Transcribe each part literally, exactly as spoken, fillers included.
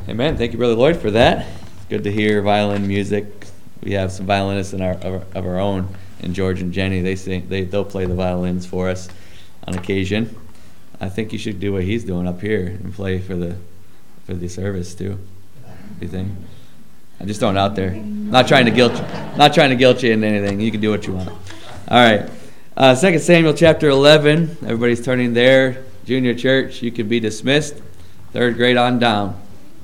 Amen. Thank you, Brother Lloyd, for that. It's good to hear violin music. We have some violinists in our, of, of our own, and George and Jenny. They sing. They they'll play the violins for us on occasion. I think you should do what he's doing up here and play for the for the service too. You think? I'm just throwing it out there. Not trying to guilt you. Not trying to guilt you into anything. You can do what you want. All right. Uh, Second Samuel chapter eleven. Everybody's turning there. Junior church, you can be dismissed. Third grade on down.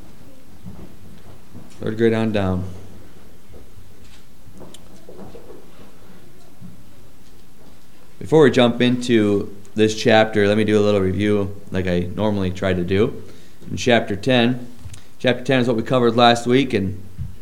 Third grade on down. Before we jump into this chapter, let me do a little review like I normally try to do. In chapter ten. Chapter ten is what we covered last week, and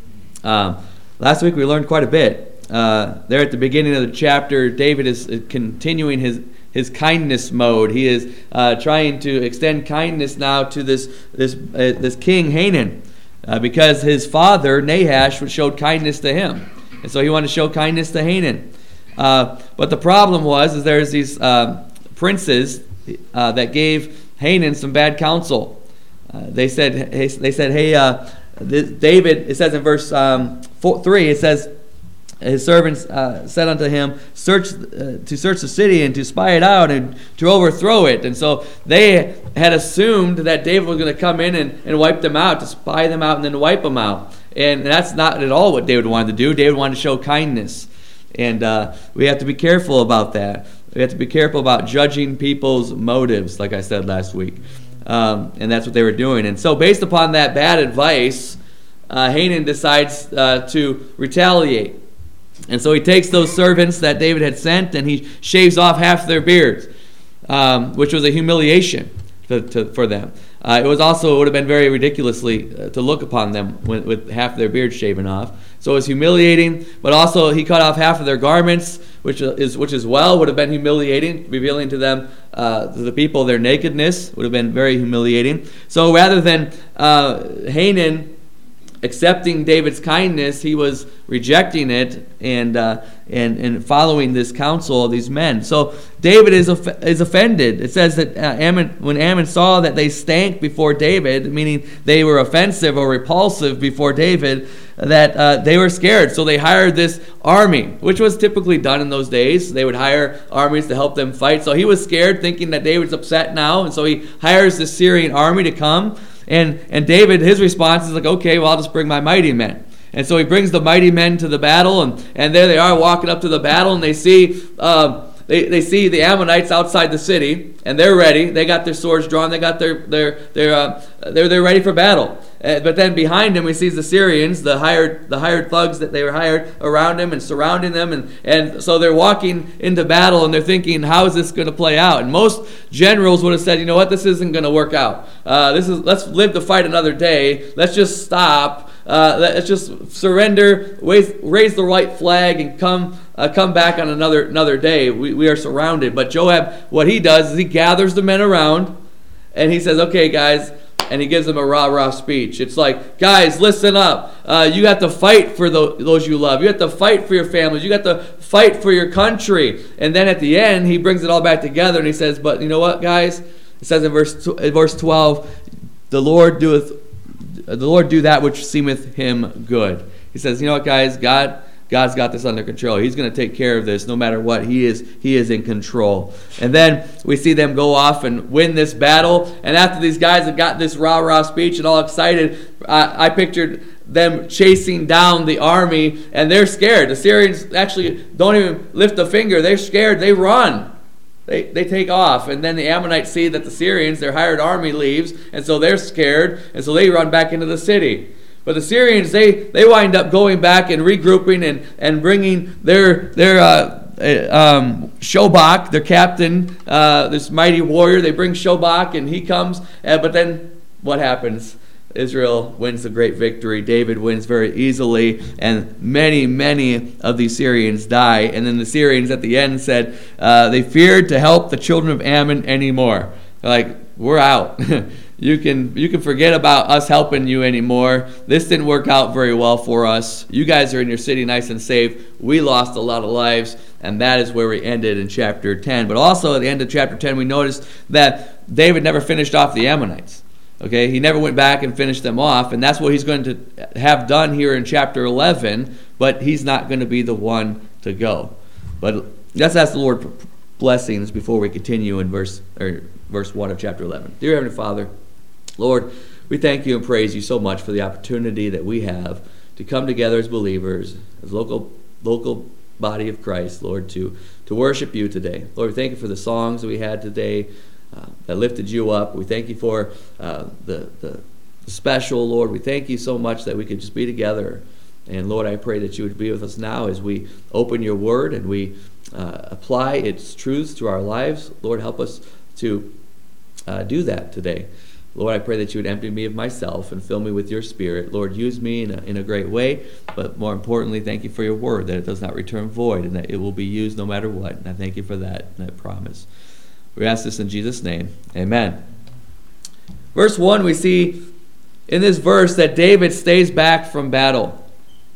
um, last week we learned quite a bit. Uh, there at the beginning of the chapter, David is continuing his his kindness mode. He is uh, trying to extend kindness now to this this uh, this king Hanan, uh, because his father Nahash showed kindness to him, and so he wanted to show kindness to Hanan. Uh, but the problem was, is there's these uh, princes uh, that gave Hanan some bad counsel. Uh, they said, hey, they said, hey, uh, this, David. It says in verse um, four, three, it says, his servants uh, said unto him, search uh, to search the city and to spy it out and to overthrow it. And so they had assumed that David was going to come in and, and wipe them out, to spy them out and then wipe them out. And that's not at all what David wanted to do. David wanted to show kindness. And uh, we have to be careful about that. We have to be careful about judging people's motives, like I said last week. Um, and that's what they were doing. And so based upon that bad advice, uh, Hanan decides uh, to retaliate. And so he takes those servants that David had sent and he shaves off half their beards, um, which was a humiliation to, to, for them. Uh, it was also, it would have been very ridiculously uh, to look upon them with, with half their beards shaven off. So it was humiliating, but also he cut off half of their garments, which is which as well would have been humiliating, revealing to them, uh, to the people, their nakedness would have been very humiliating. So rather than uh, Hanan accepting David's kindness, he was rejecting it and uh, and and following this counsel of these men. So David is off- is offended. It says that uh, Ammon, when Ammon saw that they stank before David, meaning they were offensive or repulsive before David, that uh, they were scared. So they hired this army, which was typically done in those days. They would hire armies to help them fight. So he was scared, thinking that David's upset now, and so he hires the Syrian army to come. And and David, his response is like, okay, well, I'll just bring my mighty men. And so he brings the mighty men to the battle, and, and there they are walking up to the battle, and they see uh, they, they see the Ammonites outside the city, and they're ready. They got their swords drawn. They got their their their uh, they're they're ready for battle. Uh, but then behind him, we see the Syrians, the hired the hired thugs that they were hired around him and surrounding them, and and so they're walking into battle, and they're thinking, how is this going to play out? And most generals would have said, you know what, this isn't going to work out. Uh, this is let's live to fight another day. Let's just stop. Uh, let's just surrender, raise, raise the white flag, and come uh, come back on another another day. We we are surrounded. But Joab, what he does is he gathers the men around, and he says, okay, guys. And he gives them a rah-rah speech. It's like, guys, listen up. Uh, you got to fight for the, those you love. You have to fight for your families. You got to fight for your country. And then at the end, he brings it all back together, and he says, but you know what, guys? It says in verse in verse twelve, the Lord doeth, the Lord do that which seemeth him good. He says, you know what, guys? God... God's got this under control. He's going to take care of this no matter what. He is He is in control. And then we see them go off and win this battle. And after these guys have got this rah-rah speech and all excited, I, I pictured them chasing down the army, and they're scared. The Syrians actually don't even lift a finger. They're scared. They run. They they take off. And then the Ammonites see that the Syrians, their hired army, leaves, and so they're scared, and so they run back into the city. But the Syrians, they, they wind up going back and regrouping and, and bringing their their uh, um, Shobach, their captain, uh, this mighty warrior. They bring Shobach, and he comes. Uh, but then what happens? Israel wins the great victory. David wins very easily, and many, many of these Syrians die. And then the Syrians at the end said uh, they feared to help the children of Ammon anymore. They're like, we're out. You can you can forget about us helping you anymore. This didn't work out very well for us. You guys are in your city nice and safe. We lost a lot of lives, and that is where we ended in chapter ten. But also at the end of chapter ten, we noticed that David never finished off the Ammonites. Okay, he never went back and finished them off, and that's what he's going to have done here in chapter eleven, but he's not going to be the one to go. But let's ask the Lord for blessings before we continue in verse or verse one of chapter eleven. Dear Heavenly Father, Lord, we thank you and praise you so much for the opportunity that we have to come together as believers, as local local body of Christ, Lord, to, to worship you today. Lord, we thank you for the songs that we had today uh, that lifted you up. We thank you for uh, the, the special, Lord. We thank you so much that we could just be together. And Lord, I pray that you would be with us now as we open your word and we uh, apply its truths to our lives. Lord, help us to uh, do that today. Lord, I pray that you would empty me of myself and fill me with your spirit. Lord, use me in a, in a great way, but more importantly, thank you for your word, that it does not return void and that it will be used no matter what. And I thank you for that, that promise. We ask this in Jesus' name. Amen. Verse one, we see in this verse that David stays back from battle.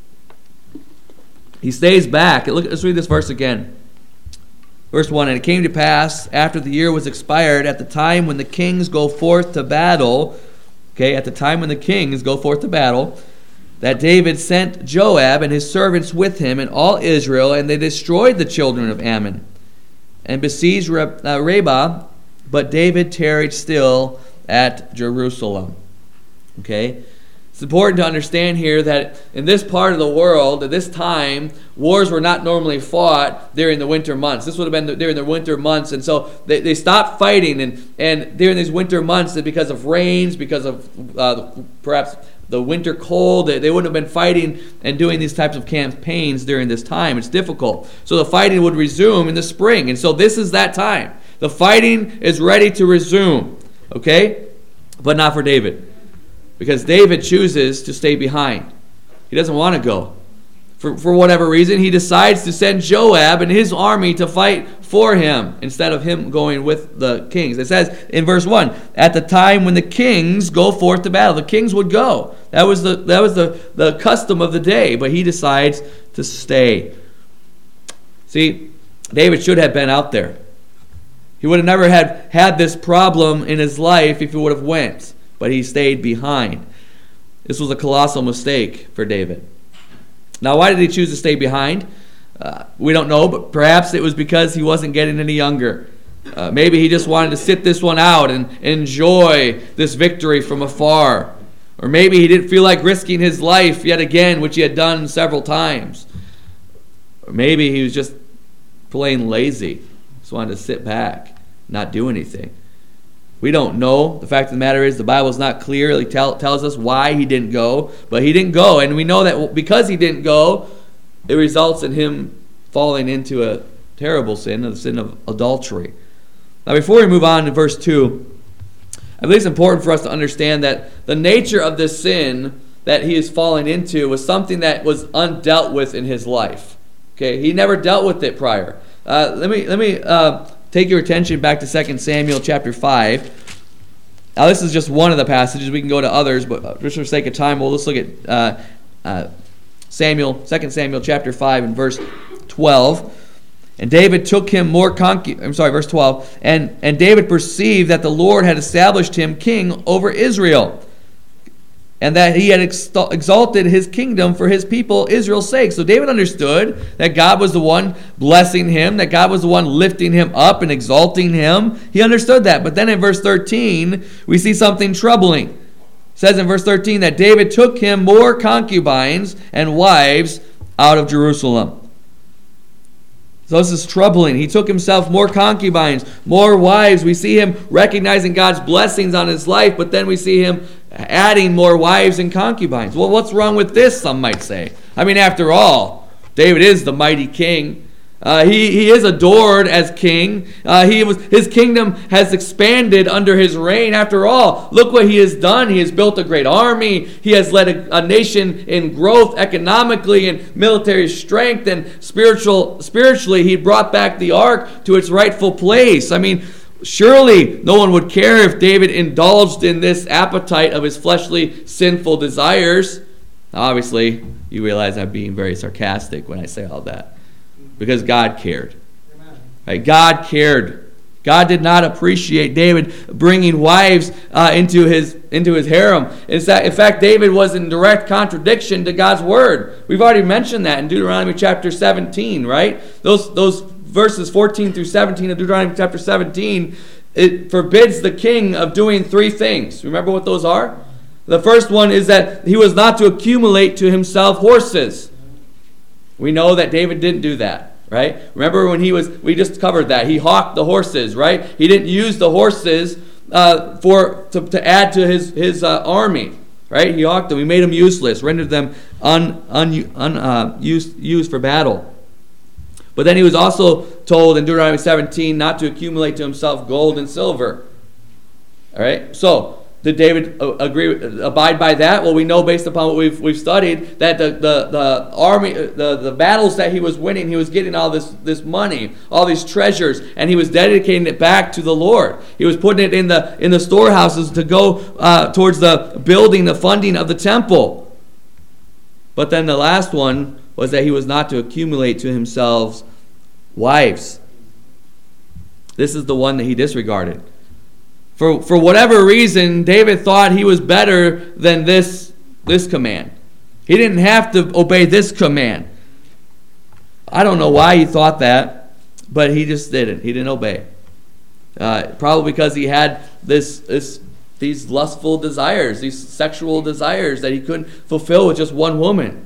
He stays back. Look, let's read this verse again. Verse one, and it came to pass, after the year was expired, at the time when the kings go forth to battle, okay, at the time when the kings go forth to battle, that David sent Joab and his servants with him and all Israel, and they destroyed the children of Ammon, and besieged Rabbah, but David tarried still at Jerusalem. Okay? It's important to understand here that in this part of the world, at this time, wars were not normally fought during the winter months. This would have been the, during the winter months, and so they, they stopped fighting. And, and during these winter months, because of rains, because of uh, perhaps the winter cold, they, they wouldn't have been fighting and doing these types of campaigns during this time. It's difficult. So the fighting would resume in the spring, and so this is that time. The fighting is ready to resume, okay? But not for David. Because David chooses to stay behind. He doesn't want to go. For, for whatever reason, he decides to send Joab and his army to fight for him instead of him going with the kings. It says in verse one, at the time when the kings go forth to battle. The kings would go. That was the that was the, the custom of the day, but he decides to stay. See, David should have been out there. He would have never had, had this problem in his life if he would have went. But he stayed behind. This was a colossal mistake for David. Now, why did he choose to stay behind? Uh, we don't know, but perhaps it was because he wasn't getting any younger. Uh, maybe he just wanted to sit this one out and enjoy this victory from afar. Or maybe he didn't feel like risking his life yet again, which he had done several times. Or maybe he was just plain lazy. Just wanted to sit back, not do anything. We don't know. The fact of the matter is the Bible is not clear. It tell, tells us why he didn't go. But he didn't go. And we know that because he didn't go, it results in him falling into a terrible sin, the sin of adultery. Now before we move on to verse two, I believe it's important for us to understand that the nature of this sin that he is falling into was something that was undealt with in his life. Okay, he never dealt with it prior. Uh, let me let me uh, take your attention back to Second Samuel chapter five. Now this is just one of the passages. We can go to others, but just for sake of time, we'll just look at uh, uh, Samuel, Second Samuel chapter five and verse twelve. And David took him more concu- I'm sorry, verse twelve. And, and David perceived that the Lord had established him king over Israel, and that he had exalt- exalted his kingdom for his people Israel's sake. So David understood that God was the one blessing him, that God was the one lifting him up and exalting him. He understood that. But then in verse thirteen, we see something troubling. It says in verse thirteen that David took him more concubines and wives out of Jerusalem. So this is troubling. He took himself more concubines, more wives. We see him recognizing God's blessings on his life, but then we see him adding more wives and concubines. Well, what's wrong with this, some might say? I mean, after all, David is the mighty king. Uh, he, he is adored as king. Uh, he was his kingdom has expanded under his reign. After all, look what he has done. He has built a great army. He has led a, a nation in growth economically and military strength, and spiritual spiritually he brought back the ark to its rightful place. I mean, surely no one would care if David indulged in this appetite of his fleshly sinful desires. Now, obviously, you realize I'm being very sarcastic when I say all that. Because God cared. Right? God cared God did not appreciate David bringing wives uh, into his into his harem. In fact, David was in direct contradiction to God's word. We've already mentioned that in Deuteronomy chapter seventeen, right? Those those verses fourteen through seventeen of Deuteronomy chapter seventeen, it forbids the king of doing three things. Remember what those are? The first one is that he was not to accumulate to himself horses. We know that David didn't do that. Right? Remember when he was, we just covered that. He hawked the horses, right? He didn't use the horses uh, for to, to add to his, his uh, army, right? He hawked them. He made them useless, rendered them un, un, un, uh, used, used for battle. But then he was also told in Deuteronomy seventeen not to accumulate to himself gold and silver. All right? So, did David agree, abide by that? Well, we know based upon what we've we've studied that the, the, the army, the, the battles that he was winning, he was getting all this, this money, all these treasures, and he was dedicating it back to the Lord. He was putting it in the in the storehouses to go uh, towards the building, the funding of the temple. But then the last one was that he was not to accumulate to himself wives. This is the one that he disregarded. For for whatever reason, David thought he was better than this, this command. He didn't have to obey this command. I don't know why he thought that, but he just didn't. He didn't obey. Uh, probably because he had this this these lustful desires, these sexual desires that he couldn't fulfill with just one woman.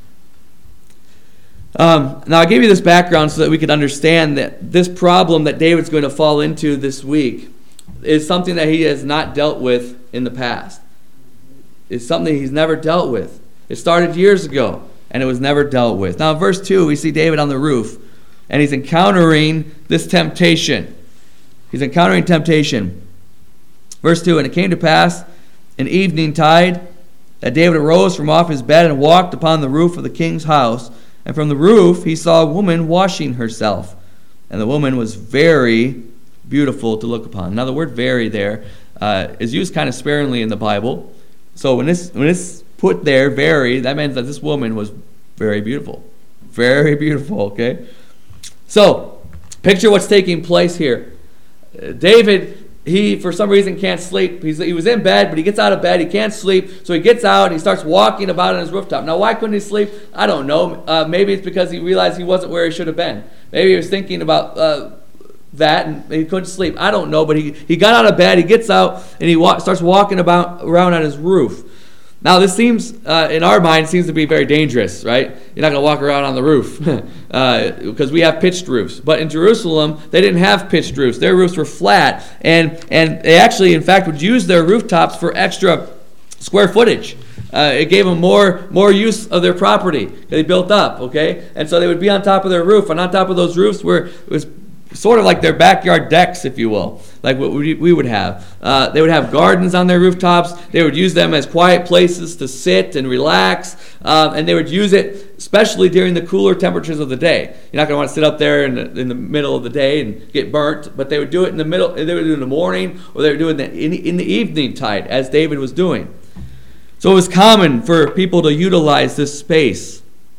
Um, now, I gave you this background so that we could understand that this problem that David's going to fall into this week is something that he has not dealt with in the past. It's something he's never dealt with. It started years ago, and it was never dealt with. Now, in verse two, we see David on the roof, and he's encountering this temptation. He's encountering temptation. Verse two, and it came to pass in evening tide that David arose from off his bed and walked upon the roof of the king's house. And from the roof he saw a woman washing herself. And the woman was very beautiful to look upon. Now the word very there uh, is used kind of sparingly in the Bible. So when it's, when it's put there, very, that means that this woman was very beautiful. Very beautiful, okay? So, picture what's taking place here. Uh, David, he for some reason can't sleep. He's, he was in bed, but he gets out of bed. He can't sleep, so he gets out and he starts walking about on his rooftop. Now, why couldn't he sleep? I don't know. Uh, maybe it's because he realized he wasn't where he should have been. Maybe he was thinking about uh, that and he couldn't sleep. I don't know, but he, he got out of bed, he gets out, and he wa- starts walking about around on his roof. Now, this seems, uh, in our mind, seems to be very dangerous, right? You're not going to walk around on the roof uh, because we have pitched roofs. But in Jerusalem, they didn't have pitched roofs. Their roofs were flat. And, and they actually, in fact, would use their rooftops for extra square footage. Uh, it gave them more, more use of their property. They built up, okay? And so they would be on top of their roof. And on top of those roofs were was sort of like their backyard decks, if you will, like what we, we would have. Uh, they would have gardens on their rooftops. They would use them as quiet places to sit and relax, um, and they would use it especially during the cooler temperatures of the day. You're not going to want to sit up there in the, in the middle of the day and get burnt, but they would do it in the middle. They would do it in the morning, or they would do it in the, in, in the evening tide, as David was doing. So it was common for people to utilize this space.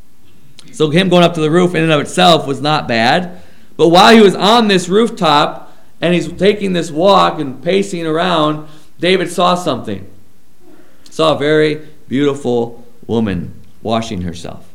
So him going up to the roof in and of itself was not bad. But while he was on this rooftop and he's taking this walk and pacing around, David saw something. Saw a very beautiful woman washing herself.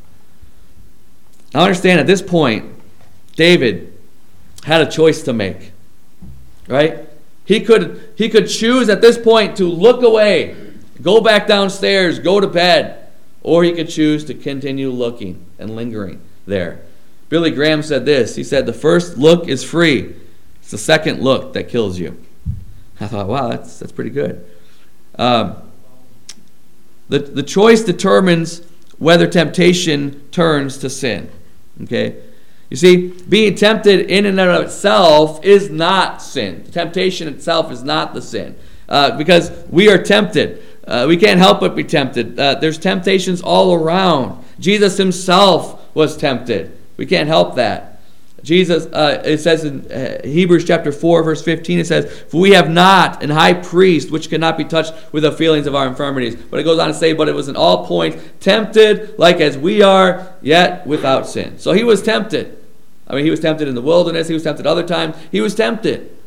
Now understand, at this point, David had a choice to make. Right? He could, he could choose at this point to look away, go back downstairs, go to bed, or he could choose to continue looking and lingering there. Billy Graham said this. He said, the first look is free. It's the second look that kills you. I thought, wow, that's that's pretty good. Um, the, the choice determines whether temptation turns to sin. Okay? You see, being tempted in and of itself is not sin. The temptation itself is not the sin. Uh, because we are tempted. Uh, we can't help but be tempted. Uh, there's temptations all around. Jesus himself was tempted. We can't help that. Jesus, uh, it says in uh, Hebrews chapter four, verse fifteen, it says, for we have not an high priest which cannot be touched with the feelings of our infirmities. But it goes on to say, but it was in all points tempted like as we are, yet without sin. So he was tempted. I mean, he was tempted in the wilderness. He was tempted other times. He was tempted.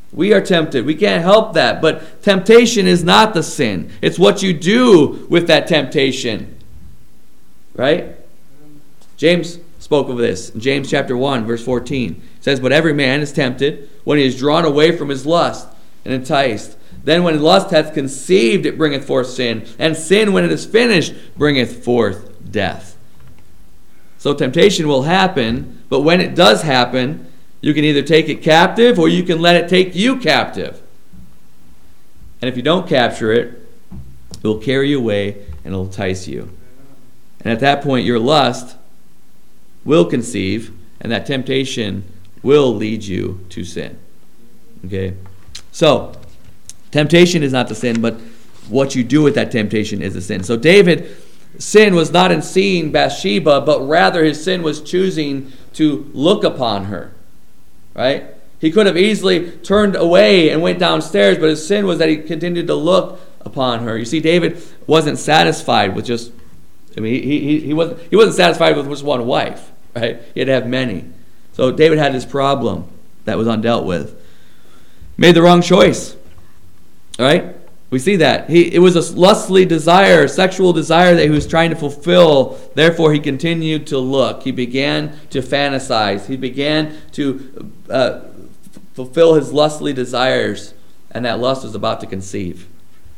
We are tempted. We can't help that. But temptation is not the sin. It's what you do with that temptation. Right? James spoke of this in James chapter one, verse fourteen. It says, "But every man is tempted when he is drawn away from his lust and enticed. Then when lust hath conceived, it bringeth forth sin. And sin, when it is finished, bringeth forth death." So temptation will happen, but when it does happen, you can either take it captive or you can let it take you captive. And if you don't capture it, it will carry you away and it will entice you. And at that point, your lust will conceive, and that temptation will lead you to sin. Okay? So, temptation is not the sin, but what you do with that temptation is the sin. So David, sin was not in seeing Bathsheba, but rather his sin was choosing to look upon her. Right? He could have easily turned away and went downstairs, but his sin was that he continued to look upon her. You see, David wasn't satisfied with just, I mean, he, he, he, wasn't, he wasn't satisfied with just one wife. Right? He had to have many. So David had this problem that was undealt with. Made the wrong choice. All right? We see that. He, it was a lustly desire, a sexual desire that he was trying to fulfill. Therefore, he continued to look. He began to fantasize. He began to uh, f- fulfill his lustly desires, and that lust was about to conceive.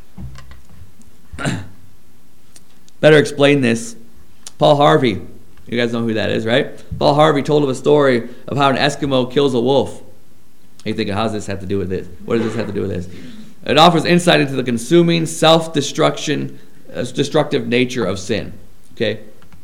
Better explain this. Paul Harvey. You guys know who that is, right? Paul Harvey told of a story of how an Eskimo kills a wolf. You think, how does this have to do with this? What does this have to do with this? It offers insight into the consuming, self-destruction, uh, destructive nature of sin. Okay?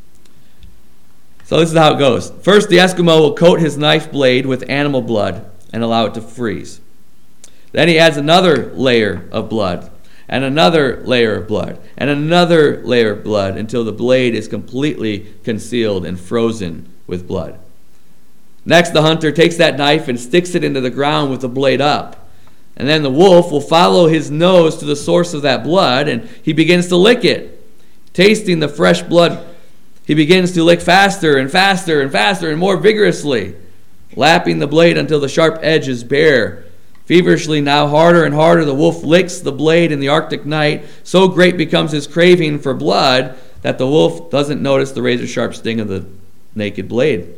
So this is how it goes. First, the Eskimo will coat his knife blade with animal blood and allow it to freeze. Then he adds another layer of blood, and another layer of blood, and another layer of blood until the blade is completely concealed and frozen with blood. Next, the hunter takes that knife and sticks it into the ground with the blade up. And then the wolf will follow his nose to the source of that blood, and he begins to lick it. Tasting the fresh blood, he begins to lick faster and faster and faster and more vigorously, lapping the blade until the sharp edge is bare. Feverishly, now harder and harder, the wolf licks the blade in the Arctic night. So great becomes his craving for blood that the wolf doesn't notice the razor-sharp sting of the naked blade.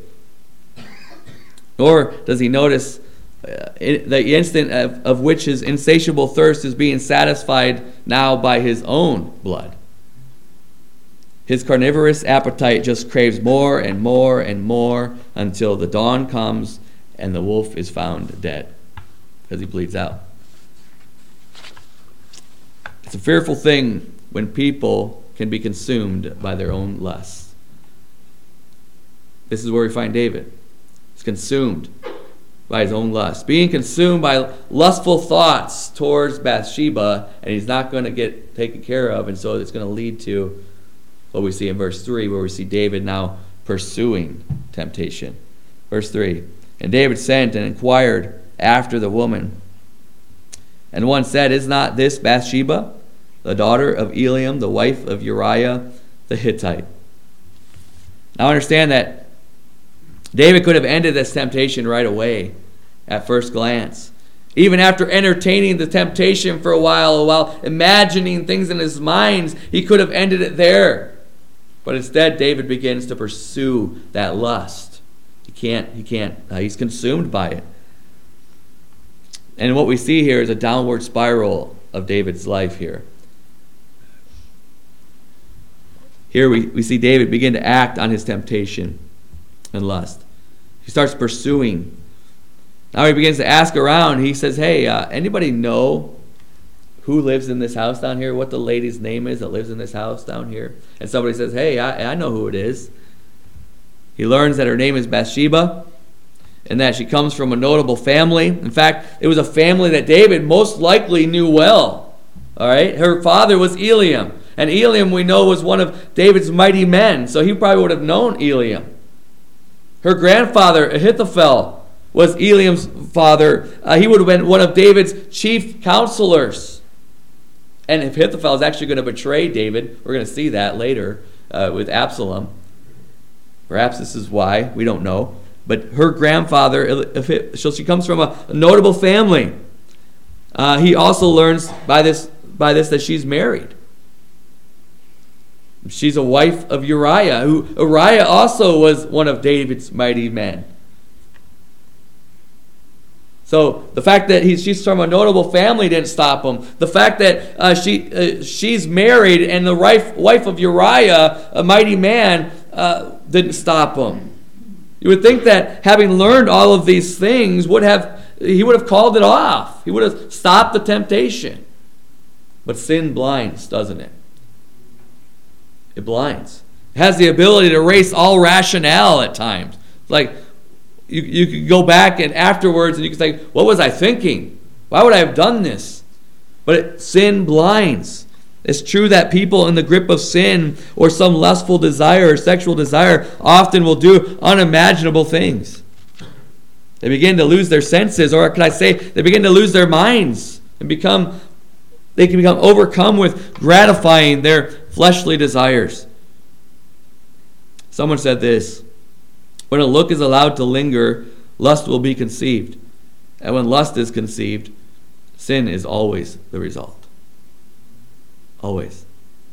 Nor does he notice uh, the instant of, of which his insatiable thirst is being satisfied now by his own blood. His carnivorous appetite just craves more and more and more until the dawn comes and the wolf is found dead because he bleeds out. It's a fearful thing when people can be consumed by their own lusts. This is where we find David. He's consumed by his own lust. Being consumed by lustful thoughts towards Bathsheba, and he's not going to get taken care of, and so it's going to lead to what we see in verse three, where we see David now pursuing temptation. Verse three, and David sent and inquired after the woman. And one said, is not this Bathsheba, the daughter of Eliam, the wife of Uriah the Hittite? Now understand that David could have ended this temptation right away at first glance. Even after entertaining the temptation for a while, while imagining things in his mind, he could have ended it there. But instead, David begins to pursue that lust. He can't, he can't, uh, he's consumed by it. And what we see here is a downward spiral of David's life here. Here we, we see David begin to act on his temptation and lust. He starts pursuing. Now he begins to ask around. He says, hey, uh, anybody know who lives in this house down here? What the lady's name is that lives in this house down here? And somebody says, hey, I, I know who it is. He learns that her name is Bathsheba and that she comes from a notable family. In fact, it was a family that David most likely knew well. All right? Her father was Eliam. And Eliam, we know, was one of David's mighty men. So he probably would have known Eliam. Her grandfather, Ahithophel, was Eliam's father. Uh, he would have been one of David's chief counselors. And if Ahithophel is actually going to betray David, we're going to see that later uh, with Absalom. Perhaps this is why, we don't know. But her grandfather, so she comes from a notable family. Uh, he also learns by this by this that she's married. She's a wife of Uriah, who Uriah also was one of David's mighty men. So the fact that he's, she's from a notable family didn't stop him. The fact that uh, she uh, she's married and the wife, wife of Uriah, a mighty man, uh, didn't stop him. You would think that having learned all of these things, would have he would have called it off. He would have stopped the temptation. But sin blinds, doesn't it? It blinds. It has the ability to erase all rationale at times. It's like you, you could go back and afterwards and you could say, what was I thinking? Why would I have done this? But it, sin blinds. It's true that people in the grip of sin or some lustful desire or sexual desire often will do unimaginable things. They begin to lose their senses, or can I say, they begin to lose their minds and become, they can become overcome with gratifying their fleshly desires. Someone said this: when a look is allowed to linger, lust will be conceived. And when lust is conceived, sin is always the result. Always.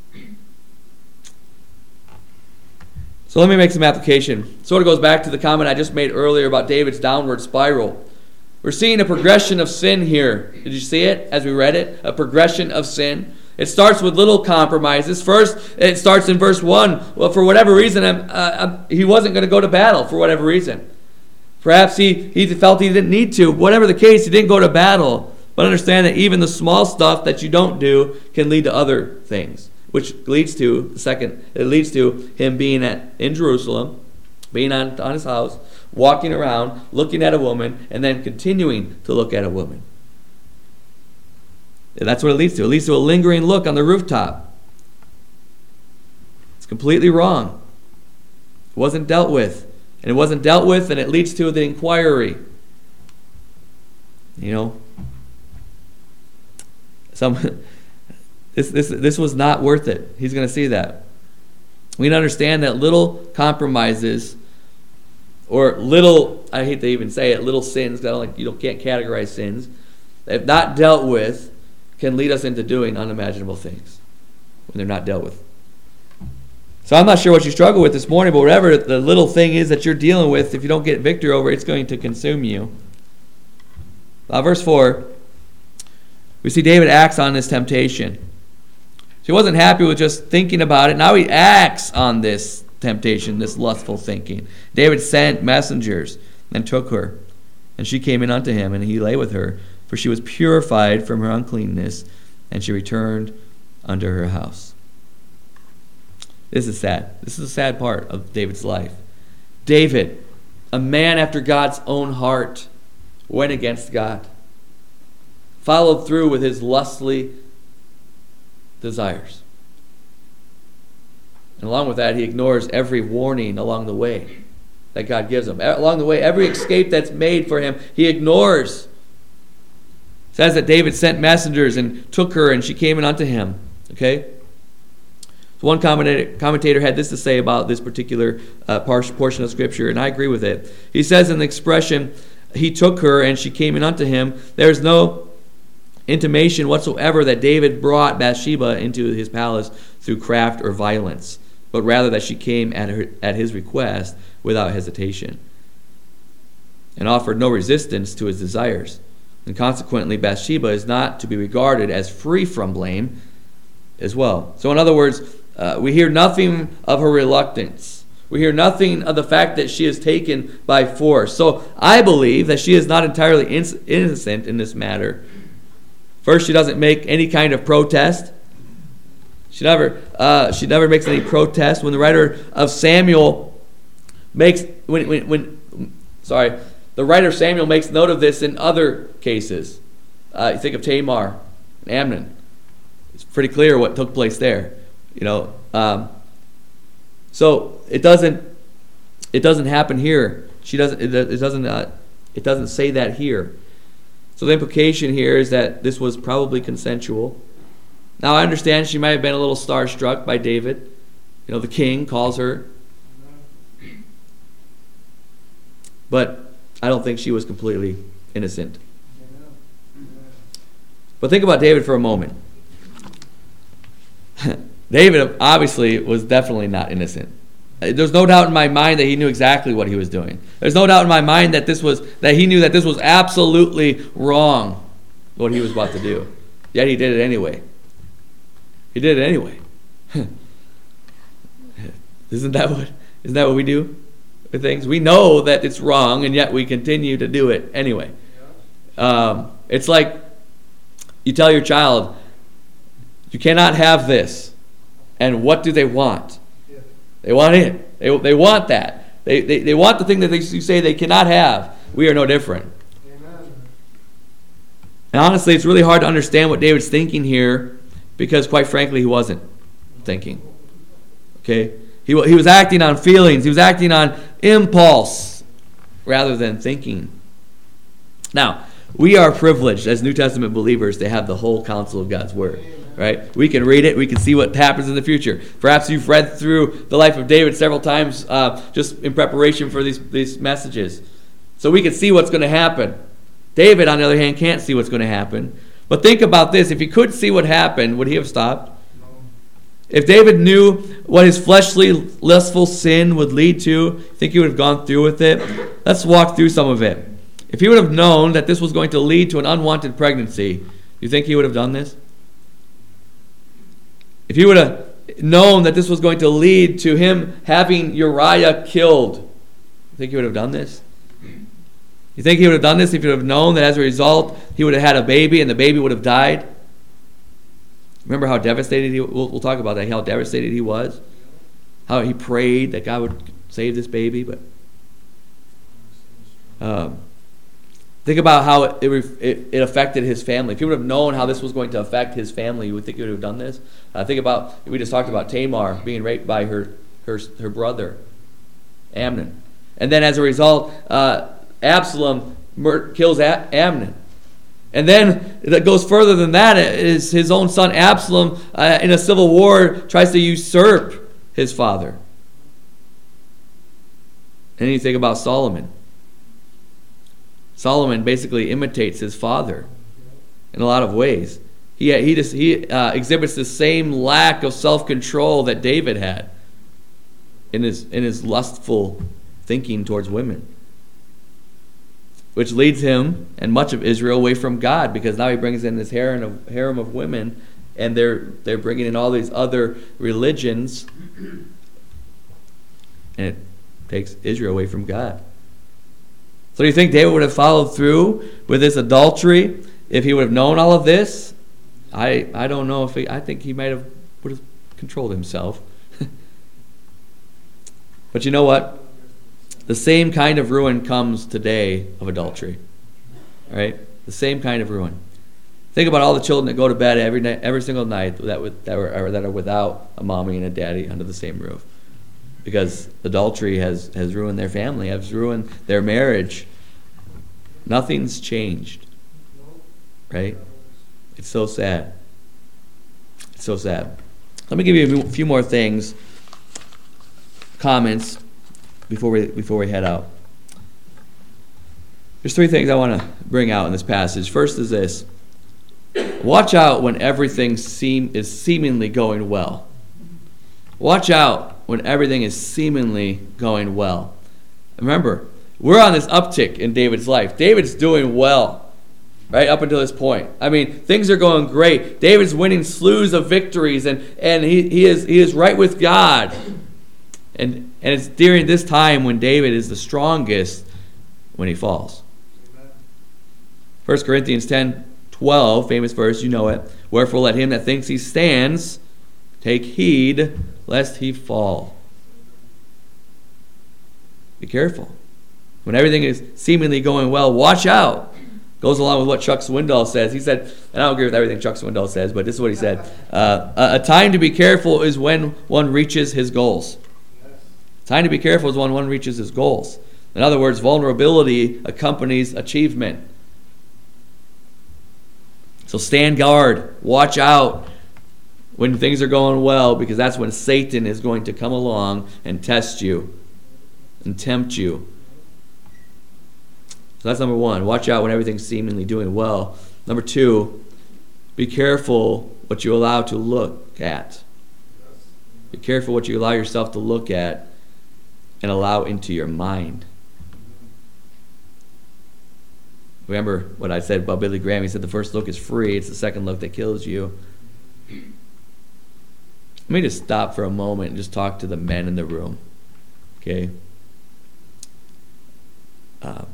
So let me make some application. Sort of goes back to the comment I just made earlier about David's downward spiral. We're seeing a progression of sin here. Did you see it as we read it? A progression of sin. It starts with little compromises. First, it starts in verse one. Well, for whatever reason, I'm, uh, I'm, he wasn't going to go to battle for whatever reason. Perhaps he, he felt he didn't need to. Whatever the case, he didn't go to battle. But understand that even the small stuff that you don't do can lead to other things, which leads to, the second, it leads to him being at in Jerusalem, being on, on his house, walking around, looking at a woman, and then continuing to look at a woman. That's what it leads to. It leads to a lingering look on the rooftop. It's completely wrong. It wasn't dealt with. And it wasn't dealt with, and it leads to the inquiry. You know, some this this this was not worth it. He's going to see that. We need to understand that little compromises, or little, I hate to even say it, little sins, because I don't like, you don't, can't categorize sins, if not dealt with, can lead us into doing unimaginable things when they're not dealt with. So I'm not sure what you struggle with this morning, but whatever the little thing is that you're dealing with, if you don't get victory over it, it's going to consume you. Uh, verse four, we see David acts on this temptation. So he wasn't happy with just thinking about it. Now he acts on this temptation, this lustful thinking. David sent messengers and took her, and she came in unto him, and he lay with her, for she was purified from her uncleanness, and she returned unto her house. This is sad. This is a sad part of David's life. David, a man after God's own heart, went against God, followed through with his lustly desires. And along with that, he ignores every warning along the way that God gives him. Along the way, every escape that's made for him, he ignores. It says that David sent messengers and took her, and she came in unto him. Okay? So one commentator, commentator had this to say about this particular uh, portion of Scripture, and I agree with it. He says in the expression, he took her and she came in unto him, there's no intimation whatsoever that David brought Bathsheba into his palace through craft or violence, but rather that she came at her, at his request without hesitation, and offered no resistance to his desires. And consequently, Bathsheba is not to be regarded as free from blame as well. So in other words, uh, we hear nothing of her reluctance. We hear nothing of the fact that she is taken by force. So I believe that she is not entirely innocent in this matter. First, she doesn't make any kind of protest. She never, uh, she never makes any protest. When the writer of Samuel makes, when, when, when, sorry, the writer of Samuel makes note of this in other cases. Uh, you think of Tamar and Amnon. It's pretty clear what took place there. You know, um, so it doesn't, it doesn't happen here. She doesn't, it, it doesn't, uh, it doesn't say that here. So the implication here is that this was probably consensual. Now I understand she might have been a little starstruck by David. You know, the king calls her. But I don't think she was completely innocent. But think about David for a moment. David obviously was definitely not innocent. There's no doubt in my mind that he knew exactly what he was doing. There's no doubt in my mind that this was that he knew that this was absolutely wrong, what he was about to do. Yet he did it anyway. He did it anyway. Isn't that what isn't that what we do with things? We know that it's wrong, and yet we continue to do it anyway. Um, it's like you tell your child, you cannot have this. And what do they want? They want it. They, they want that. They, they they want the thing that they, you say they cannot have. We are no different. Amen. And honestly, it's really hard to understand what David's thinking here because, quite frankly, he wasn't thinking. Okay? He, he was acting on feelings. He was acting on impulse rather than thinking. Now, we are privileged as New Testament believers to have the whole counsel of God's Word. Right? We can read it. We can see what happens in the future. Perhaps you've read through the life of David several times uh, just in preparation for these, these messages. So we can see what's going to happen. David, on the other hand, can't see what's going to happen. But think about this. If he could see what happened, would he have stopped? No. If David knew what his fleshly, lustful sin would lead to, think he would have gone through with it? Let's walk through some of it. If he would have known that this was going to lead to an unwanted pregnancy, do you think he would have done this? If he would have known that this was going to lead to him having Uriah killed, you think he would have done this? You think he would have done this if he would have known that as a result he would have had a baby and the baby would have died? Remember how devastated he we'll, we'll talk about that, how devastated he was? How he prayed that God would save this baby, but um, think about how it, it, it affected his family. If he would have known how this was going to affect his family, you would think he would have done this. Uh, think about, we just talked about Tamar being raped by her her, her brother, Amnon. And then as a result, uh, Absalom mur- kills a- Amnon. And then it goes further than that, is his own son Absalom uh, in a civil war tries to usurp his father. And then you think about Solomon. Solomon basically imitates his father in a lot of ways. He he just he uh, exhibits the same lack of self-control that David had in his in his lustful thinking towards women, which leads him and much of Israel away from God, because now he brings in this harem of harem of women, and they're they're bringing in all these other religions, and it takes Israel away from God. So do you think David would have followed through with this adultery if he would have known all of this? I I don't know if he, I think he might have would have controlled himself. But you know what? The same kind of ruin comes today of adultery. All right? The same kind of ruin. Think about all the children that go to bed every night, every single night that with, that were that are without a mommy and a daddy under the same roof. Because adultery has, has ruined their family, has ruined their marriage. Nothing's changed. Right? It's so sad. It's so sad. Let me give you a few more things, comments, before we before we head out. There's three things I want to bring out in this passage. First is this. Watch out when everything seem is seemingly going well. Watch out when everything is seemingly going well. Remember, we're on this uptick in David's life. David's doing well, right, up until this point. I mean, things are going great. David's winning slews of victories, and, and he, he is he is right with God. And, and it's during this time when David is the strongest when he falls. First Corinthians ten twelve, famous verse, you know it. Wherefore let him that thinks he stands take heed lest he fall. Be careful. When everything is seemingly going well, watch out. Goes along with what Chuck Swindoll says. He said, and I don't agree with everything Chuck Swindoll says, but this is what he said. Uh, a, a time to be careful is when one reaches his goals. A time to be careful is when one reaches his goals. In other words, vulnerability accompanies achievement. So stand guard. Watch out when things are going well, because that's when Satan is going to come along and test you and tempt you. So that's number one. Watch out when everything's seemingly doing well. Number two, Be careful what you allow to look at. Be careful what you allow yourself to look at and allow into your mind. Remember what I said about Billy Graham. He said the first look is free. It's the second look that kills you. Let me just stop for a moment and just talk to the men in the room. Okay? Uh,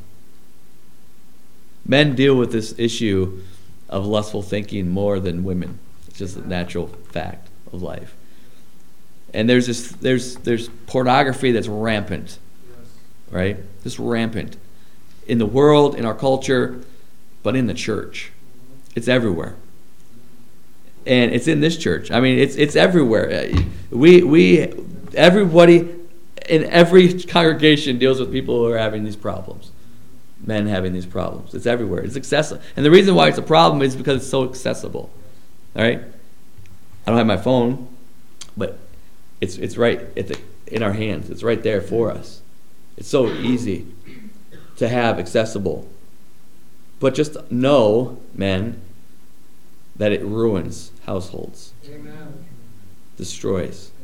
men deal with this issue of lustful thinking more than women. It's just a natural fact of life. And there's this, there's there's pornography that's rampant, right? Just rampant in the world, in our culture, but in the church. It's everywhere. And it's in this church. I mean, it's it's everywhere. We we everybody in every congregation deals with people who are having these problems. Men having these problems. It's everywhere. It's accessible. And the reason why it's a problem is because it's so accessible. All right? I don't have my phone, but it's it's right at the, in our hands. It's right there for us. It's so easy to have accessible. But just know, men, that it ruins households. Amen. Destroys.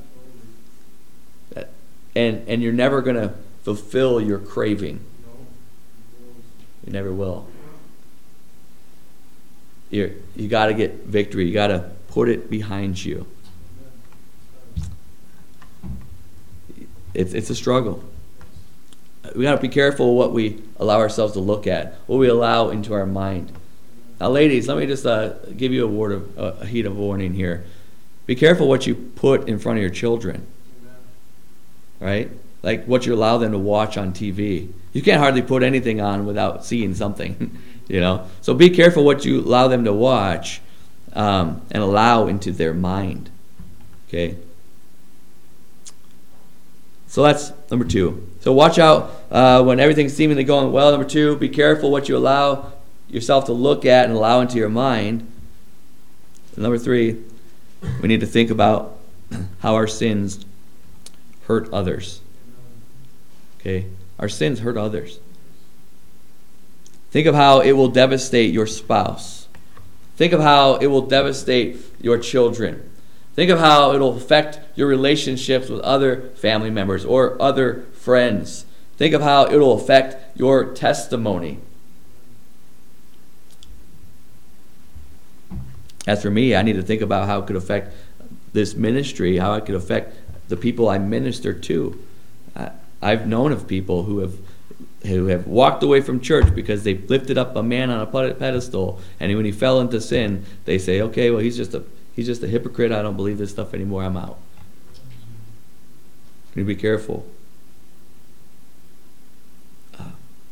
That, and and you're never going to fulfill your craving. You never will. You're, you got to get victory. You got to put it behind you. It's it's a struggle. We got to be careful what we allow ourselves to look at, what we allow into our mind. Now, ladies, let me just uh, give you a word of uh, a heat of warning here. Be careful what you put in front of your children. Right? Like what you allow them to watch on T V. You can't hardly put anything on without seeing something, you know. So be careful what you allow them to watch um, and allow into their mind. Okay. So that's number two. So watch out uh, when everything's seemingly going well. Number two, be careful what you allow yourself to look at and allow into your mind. And number three, we need to think about how our sins hurt others. Okay, our sins hurt others. Think of how it will devastate your spouse. Think of how it will devastate your children. Think of how it will affect your relationships with other family members or other friends. Think of how it will affect your testimony. As for me, I need to think about how it could affect this ministry, how it could affect the people I minister to. I, I've known of people who have who have walked away from church because they lifted up a man on a pedestal, and when he fell into sin, they say, "Okay, well, he's just a he's just a hypocrite. I don't believe this stuff anymore. I'm out." You need to be careful. Uh,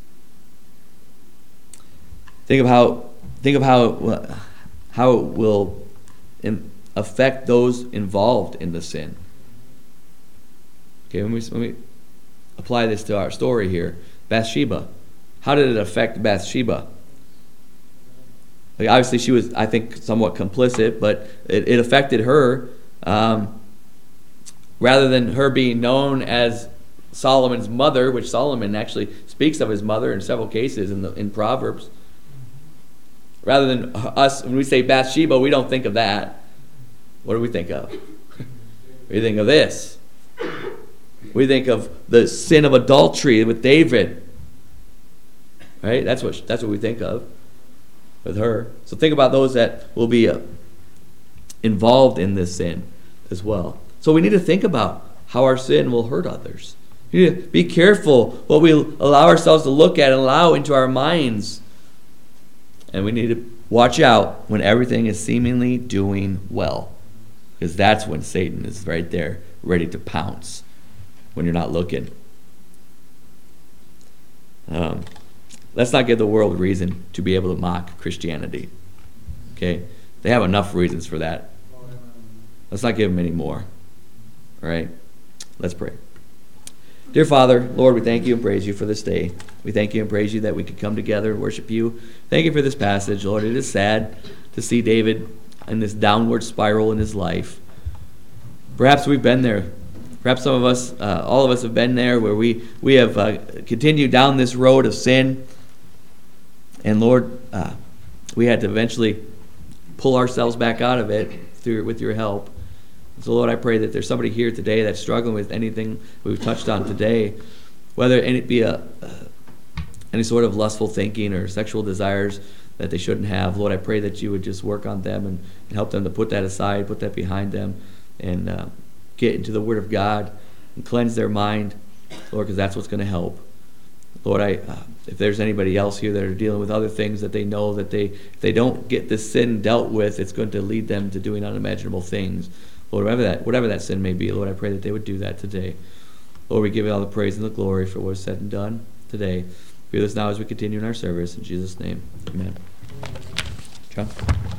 think of how think of how how it will in, affect those involved in the sin. Okay, let me let me apply this to our story here. Bathsheba. How did it affect Bathsheba? Like obviously, she was, I think, somewhat complicit, but it, it affected her. Um, rather than her being known as Solomon's mother, which Solomon actually speaks of his mother in several cases in the in Proverbs. Rather than us, when we say Bathsheba, we don't think of that. What do we think of? We think of this. We think of the sin of adultery with David. Right? That's what that's what we think of with her. So think about those that will be uh, involved in this sin as well. So we need to think about how our sin will hurt others. We need to be careful what we allow ourselves to look at and allow into our minds. And we need to watch out when everything is seemingly doing well. Because that's when Satan is right there, ready to pounce. When you're not looking. Um, let's not give the world reason to be able to mock Christianity. Okay? They have enough reasons for that. Let's not give them any more. All right? Let's pray. Dear Father, Lord, we thank you and praise you for this day. We thank you and praise you that we could come together and worship you. Thank you for this passage, Lord. It is sad to see David in this downward spiral in his life. Perhaps we've been there. Perhaps some of us, uh, all of us have been there where we, we have uh, continued down this road of sin. And Lord, uh, we had to eventually pull ourselves back out of it through with your help. So, Lord, I pray that there's somebody here today that's struggling with anything we've touched on today, whether it be a, uh, any sort of lustful thinking or sexual desires that they shouldn't have. Lord, I pray that you would just work on them and, and help them to put that aside, put that behind them, and uh, get into the Word of God and cleanse their mind, Lord, because that's what's going to help. Lord, I, uh, if there's anybody else here that are dealing with other things that they know that they, if they don't get this sin dealt with, it's going to lead them to doing unimaginable things. Lord, whatever that, whatever that sin may be, Lord, I pray that they would do that today. Lord, we give you all the praise and the glory for what is said and done today. Be with us now as we continue in our service. In Jesus' name, amen. John?